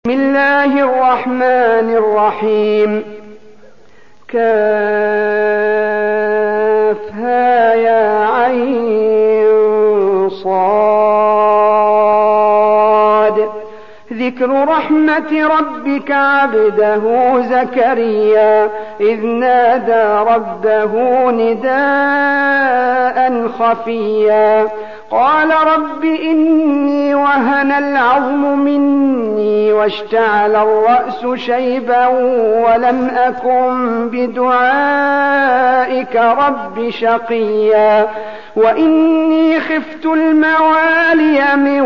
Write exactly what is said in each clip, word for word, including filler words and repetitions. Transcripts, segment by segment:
بسم الله الرحمن الرحيم. كافها يا عين صاد. ذكر رحمة ربك عبده زكريا إذ نادى ربه نداء خفيا قال رب إني وهن العظم مني واشتعل الرأس شيبا ولم أكن بدعائك رب شقيا وإني خفت الموالي من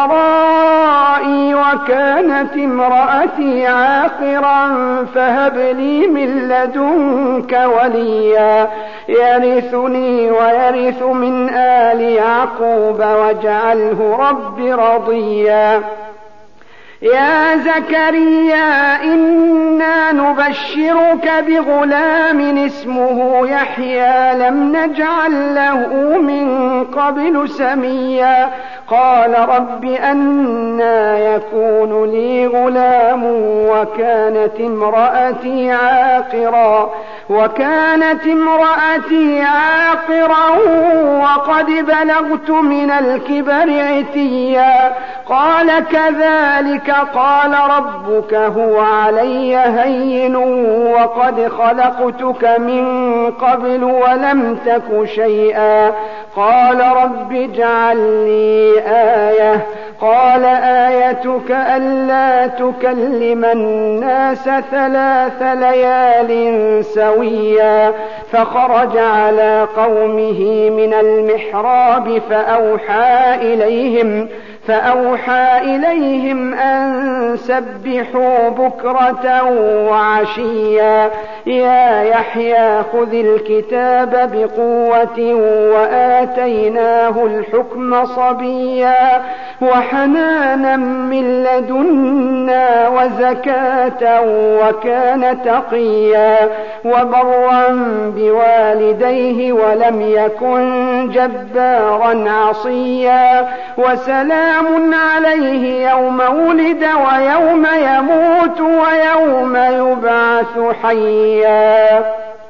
ورائي وكانت امرأتي عاقرا فهب لي من لدنك وليا يرثني ويرث من آل يعقوب واجعله رب رضيا. يا زكريا إنا نبشرك بغلام اسمه يحيى لم نجعل له من قبل سميا قال رب أنى يكون لي غلام وكانت امرأتي عاقرا وكانت امرأتي عاقرا وقد بلغت من الكبر عتيا قال كذلك قال ربك هو علي هين وقد خلقتك من قبل ولم تك شيئا قال رب اجعل لي آية قال آيتك ألا تكلم الناس ثلاث ليال سويا فخرج على قومه من المحراب فأوحى إليهم فأوحى إليهم أن سبحوا بكرة وعشيا يا يحيى خذ الكتاب بقوة وآتيناه الحكم صبيا وحنانا من لدنا وزكاة وكان تقيا وبرا بوالديه ولم يكن جبارا عصيا وسلام عليه يوم ولد ويوم يموت ويوم يبعث حيا.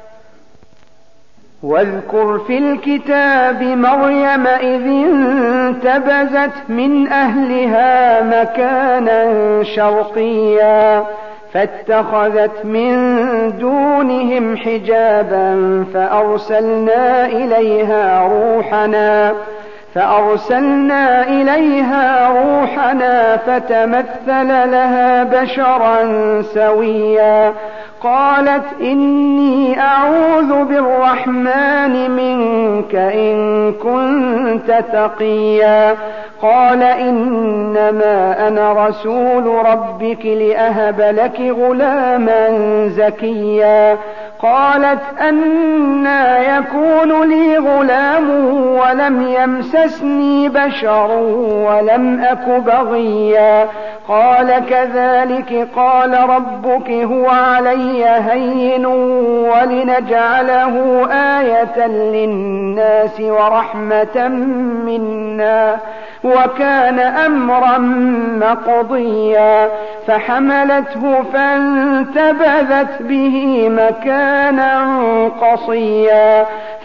واذكر في الكتاب مريم إذ انتبذت من أهلها مكانا شرقيا فاتخذت من دونهم حجابا فأرسلنا إليها روحنا فأرسلنا إليها روحنا فتمثل لها بشرا سويا قالت إني أعوذ بالرحمن منك إن كنت تقيا قال إنما أنا رسول ربك لأهب لك غلاما زكيا قالت أنى يكون لي غلام ولم يمسسني بشر ولم أك بغيا قال كذلك قال ربك هو علي هين ولنجعله آية للناس ورحمة منا وكان أمرا مقضيا فحملته فانتبذت به مكانا قصيا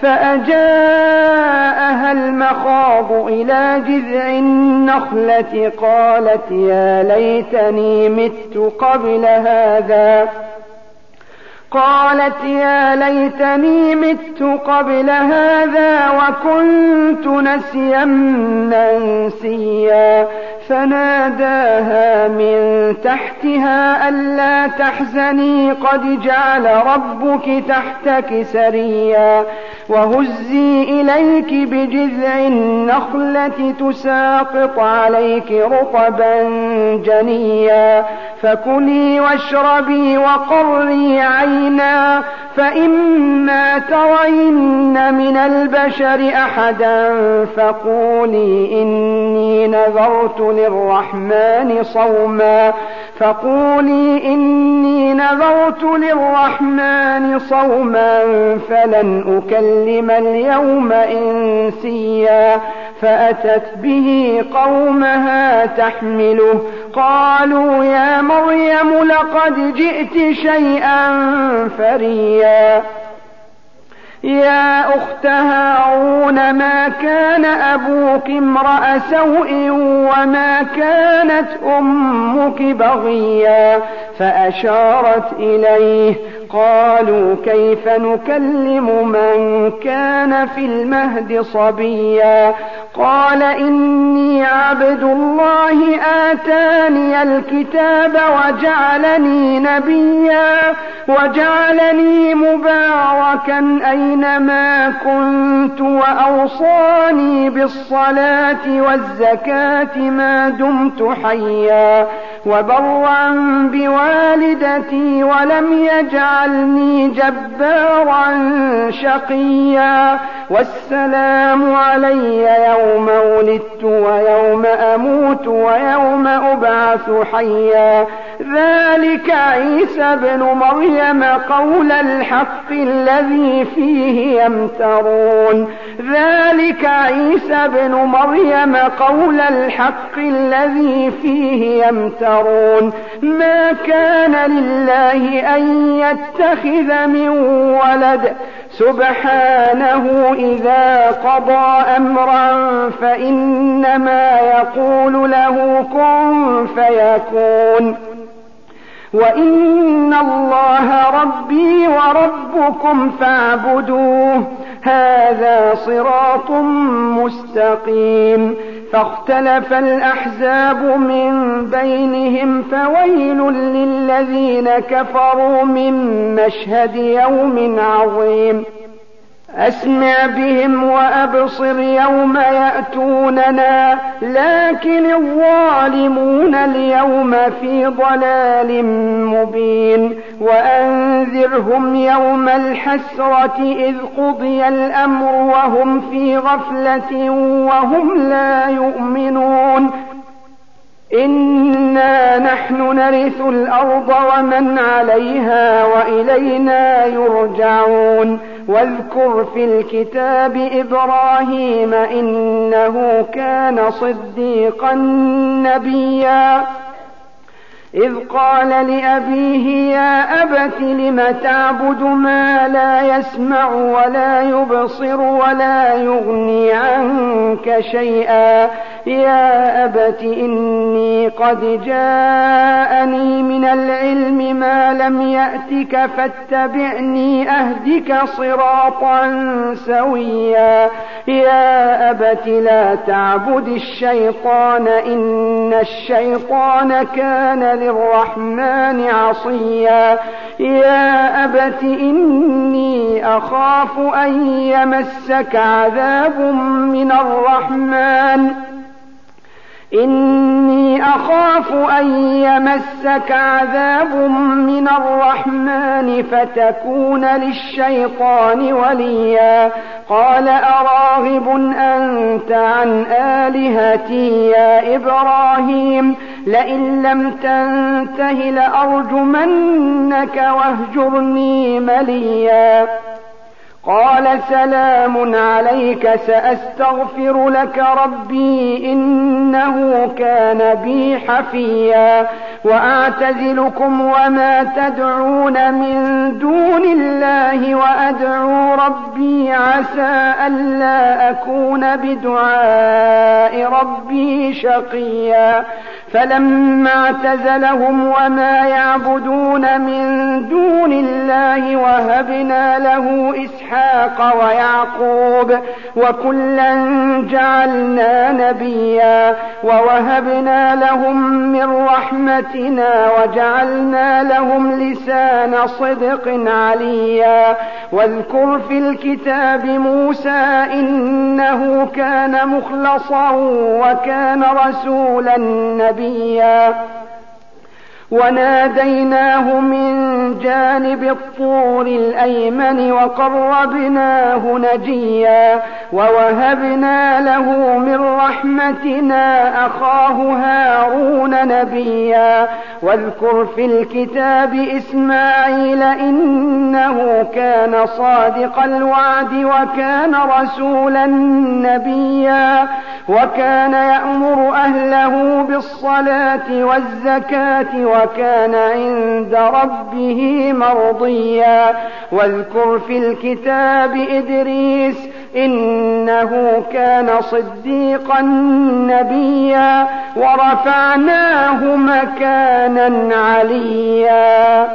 فأجاءها المخاض إلى جذع النخلة قالت يا ليتني مت قبل هذا قالت يا ليتني مت قبل هذا وكنت نسيا منسيا فناداها من تحتها ألا تحزني قد جعل ربك تحتك سريا وهزي إليك بجذع النخلة تساقط عليك رطبا جنيا فكلي واشربي وقري عينا فإما ترين من البشر أحدا فقولي إني نذرت للرحمن صوما فقولي إني نذرت للرحمن صوما فلن أكلم اليوم إنسيا فأتت به قومها تحمله قالوا يا مريم لقد جئت شيئا فريا يا أخت هارون ما كان أبوك امرأ سوء وما كانت أمك بغيا فأشارت إليه قالوا كيف نكلم من كان في المهد صبيا قال إني عبد الله آتاني الكتاب وجعلني نبيا وجعلني مباركا أينما كنت وأوصاني بالصلاة والزكاة ما دمت حيا وبرا بوالدتي ولم يجعلني جبارا شقيا والسلام علي يوم ولدت ويوم أموت ويوم أبعث حيا ذلك عيسى بن مريم قول الحق الذي فيه يمترون ذلك عيسى بن مريم قول الحق الذي فيه يمترون ما كان لله أن يتخذ من ولد سبحانه إذا قضى أمرا فإنما يقول له كن فيكون وإن الله ربي وربكم فاعبدوه هذا صراط مستقيم فاختلف الأحزاب من بينهم فويل للذين كفروا من مشهد يوم عظيم أسمع بهم وأبصر يوم يأتوننا لكن الظالمون اليوم في ضلال مبين وأنذرهم يوم الحسرة إذ قضي الأمر وهم في غفلة وهم لا يؤمنون إنا نحن نرث الأرض ومن عليها وإلينا يرجعون واذكر في الكتاب إبراهيم إنه كان صديقا نبيا إذ قال لأبيه يا أبت لم تعبد ما لا يسمع ولا يبصر ولا يغني عنك شيئا يا أبت إني قد جاءني من العلم ما لم يأتك فاتبعني أهدك صراطا سويا يا أبت لا تعبد الشيطان إن الشيطان كان للرحمن عصيا يا أبت إني أخاف أن يمسك عذاب من الرحمن إني أخاف أن يمسك عذاب من الرحمن فتكون للشيطان وليا قال أراغب أنت عن آلهتي يا إبراهيم لئن لم تنته لأرجمنك واهجرني مليا قال سلام عليك سأستغفر لك ربي إنه كان بي حفيا وأعتزلكم وما تدعون من دون الله وأدعو ربي عسى ألا أكون بدعاء ربي شقيا فلما اعتزلهم وما يعبدون من دون الله وهبنا له إسحاق ويعقوب وكلا جعلنا نبيا ووهبنا لهم من رحمتنا وجعلنا لهم لسان صدق عليا واذكر في الكتاب موسى إنه كان مخلصا وكان رسولا نبيا وناديناه من جانب الطور الأيمن وقربناه نجيا ووهبنا له من رحمتنا أخاه هارون نبيا واذكر في الكتاب إسماعيل إنه كان صادق الوعد وكان رسولا نبيا وكان يأمر أهله بالصلاة والزكاة وكان عند ربه مرضيا واذكر في الكتاب إدريس إنه كان صديقا نبيا ورفعناه مكانا عليا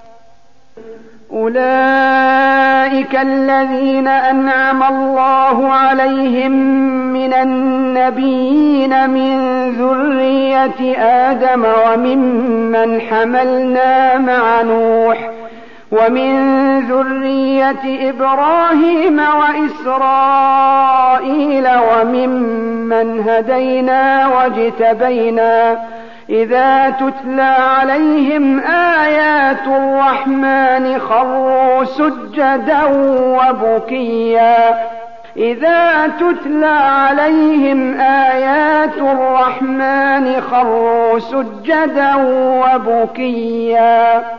أولئك الذين أنعم الله عليهم من النبيين من ذرية آدم وممن حملنا مع نوح ومن ذرية إبراهيم وإسرائيل وممن هدينا واجتبينا إذا تتلى عليهم آيات الرحمن خروا سجدا وبكيا إذا تتلى عليهم آيات الرحمن خروا سجدا وبكيا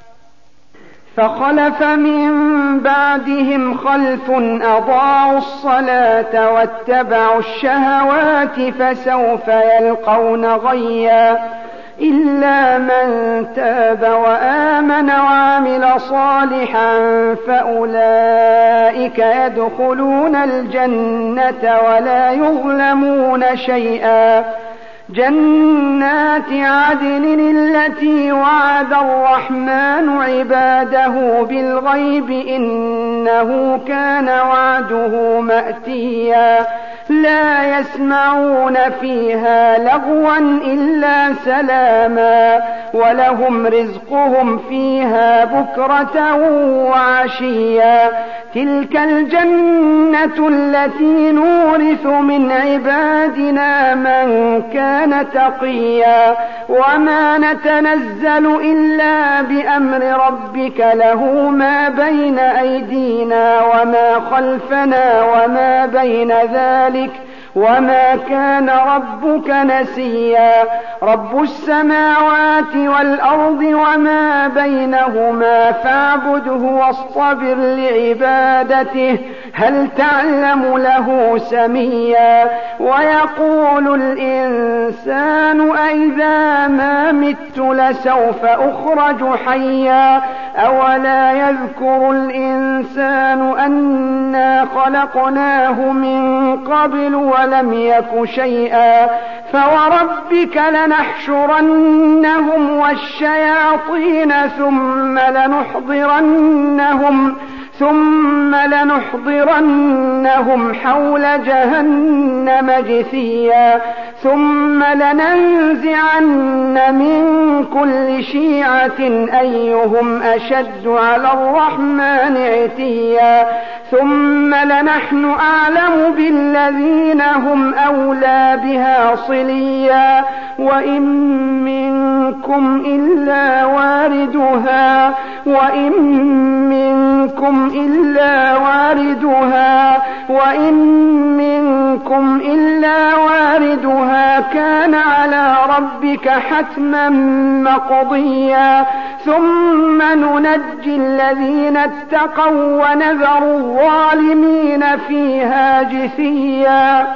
فخلف من بعدهم خلف أضاعوا الصلاة واتبعوا الشهوات فسوف يلقون غيا إلا من تاب وآمن وعمل صالحا فأولئك يدخلون الجنة ولا يظلمون شيئا جنات عدن التي وعد الرحمن عباده بالغيب إنه كان وعده مأتيا لا يسمعون فيها لغوا إلا سلاما ولهم رزقهم فيها بكرة وعشيا تلك الجنة التي نورث من عبادنا من كان تقيا وما نتنزل إلا بأمر ربك له ما بين أيدينا وما خلفنا وما بين ذلك وما كان ربك نسيا رب السماوات والأرض وما بينهما فاعبده واصطبر لعبادته هل تعلم له سميا ويقول الإنسان أئذا ما مت لسوف أخرج حيا أولا يذكر الإنسان أنا خلقناه من قبل ولم يك شيئا فوربك لنحشرنهم والشياطين ثم لنحضرنهم ثم لنحضرنهم حول جهنم جثيا ثم لننزعن من كل شيعة أيهم أشد على الرحمن عتيا ثم لنحن أعلم بالذين هم أولى بها صليا وإن منكم إلا واردها وإن منكم إلا واردها وإن منكم إلا واردها كان على ربك حتما مقضيا ثم ننجي الذين اتقوا ونذر الظالمين فيها جثيا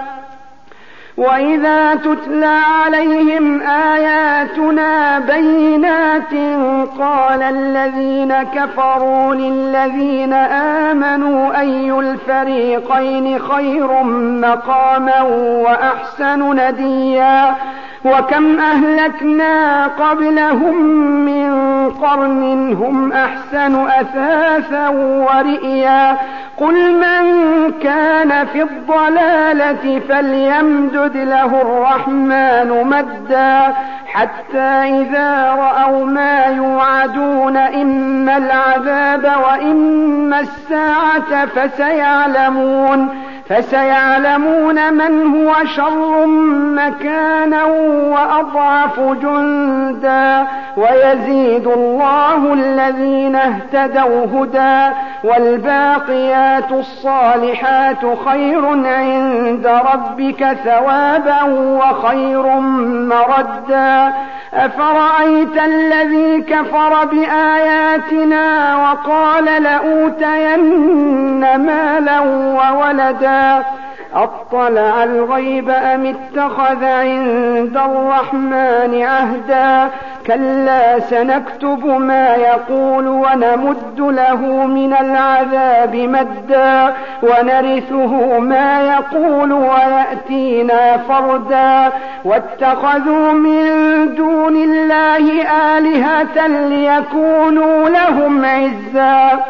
وإذا تتلى عليهم آياتنا بينات قال الذين كفروا للذين آمنوا أي الفريقين خير مقاما وأحسن نديا وكم أهلكنا قبلهم من قرن هم أحسن أثاثا ورئيا قل من كان في الضلالة فليمدد له الرحمن مدا حتى إذا رأوا ما يوعدون إما العذاب وإما الساعة فسيعلمون فسيعلمون من هو شر مكانا وأضعف جندا ويزيد الله الذين اهتدوا هدى والباقيات الصالحات خير عند ربك ثوابا وخير مردا أفرأيت الذي كفر بآياتنا وقال لأوتين مالا وولدا أطلع الغيب أم اتخذ عند الرحمن عهدا كلا سنكتب ما يقول ونمد له من العذاب مدا ونرثه ما يقول ويأتينا فردا واتخذوا من دون الله آلهة ليكونوا لهم عزا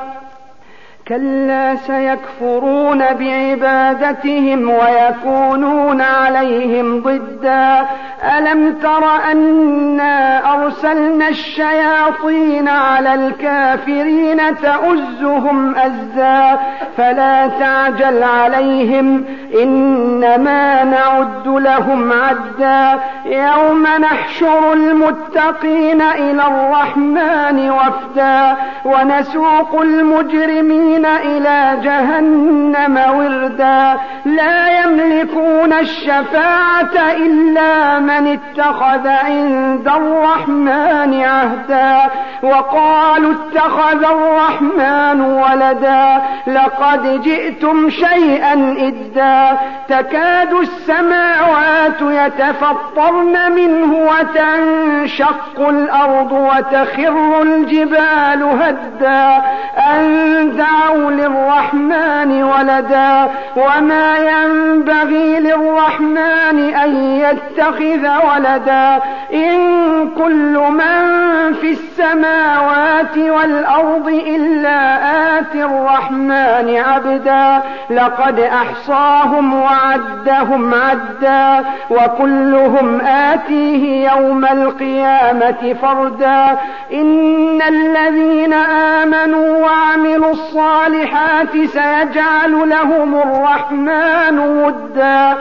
كلا سيكفرون بعبادتهم ويكونون عليهم ضدا ألم تر أنا أرسلنا الشياطين على الكافرين تؤزهم أزا فلا تعجل عليهم إنما نعد لهم عدا يوم نحشر المتقين إلى الرحمن وفدا ونسوق المجرمين إلى جهنم وردا لا يملكون الشفاعة إلا من اتخذ عند الرحمن عهدا وقالوا اتخذ الرحمن ولدا لقد جئتم شيئا إدا تكاد السماوات يتفطرن منه وتنشق الأرض وتخر الجبال هدا أن دعوا للرحمن ولدا وما ينبغي للرحمن أن يتخذ ولدا إن كل من في السماوات والأرض إلا آتي الرحمن عبدا لقد أحصاهم وعدهم عدا وكلهم آتيه يوم القيامة فردا إن الذين آمنوا وعملوا الصالحات سيجعل لهم الرحمن ودا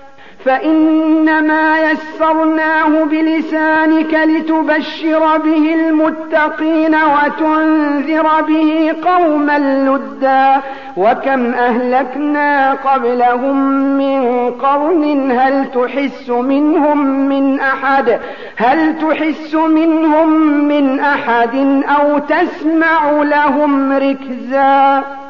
فإنما يسرناه بلسانك لتبشر به المتقين وتنذر به قوما لدا وكم أهلكنا قبلهم من قرن هل تحس منهم من أحد هل تحس منهم من أحد أو تسمع لهم ركزا.